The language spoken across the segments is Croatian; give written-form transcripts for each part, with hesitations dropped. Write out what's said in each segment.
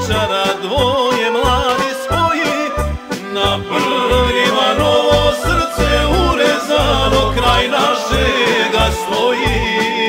kačara dvoje mladi spoji, na brvima novo srce urezano kraj našega stoji.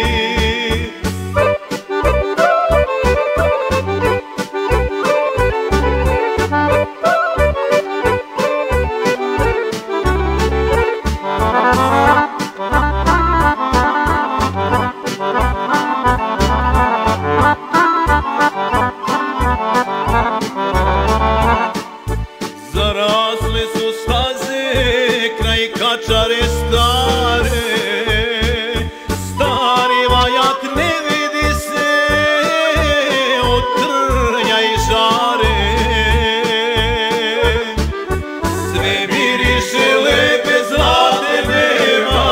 Zarasle su staze kraj kačare stare, stari vajak ne vidi se od trnja i žare. Sve miriše lepe zlate nema,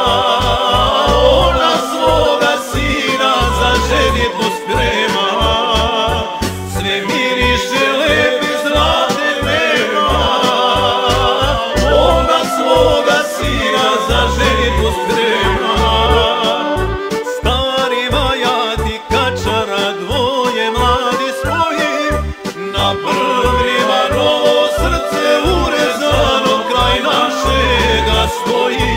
ona svoga sina za ženitbu sprema. Sve miriše lepe zlate nema, ona svoga sina za ženitbu sprema. Stari vajati kačara dvoje mladi spoji, na brvima novo srce urezano kraj našega stoji.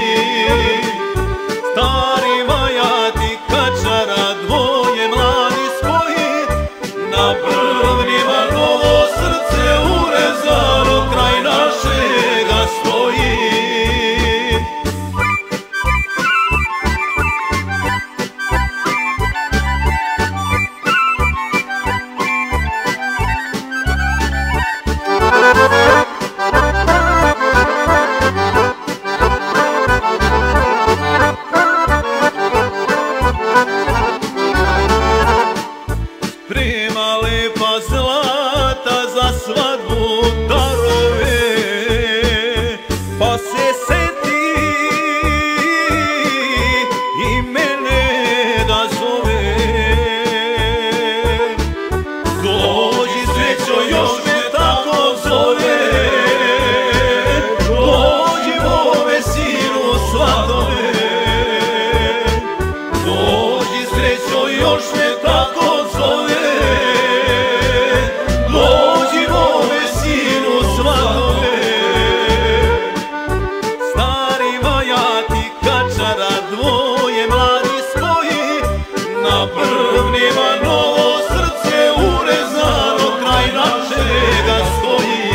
Stari vajati kačara dvoje mladi spoji, na brvima novo srce urezano kraj našega stoji. Sprema lepa zlata za svadbu darove, pa se seti i mene da zove. Dođi srećo, još me tako zove, dođi mome sinu svatove. Dođi srećo, još me tako zove, dođi mome sinu svatove. Stari vajati kačara dvoje mladi spoji, na brvnima novo srce urezano kraj našega stoji.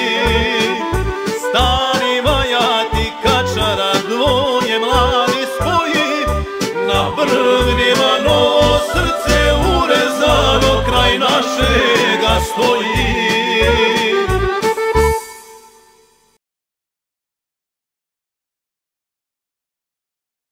Stari vajati kačara dvoje mladi spoji, na brvnima novo srce urezano kraj našega stoji.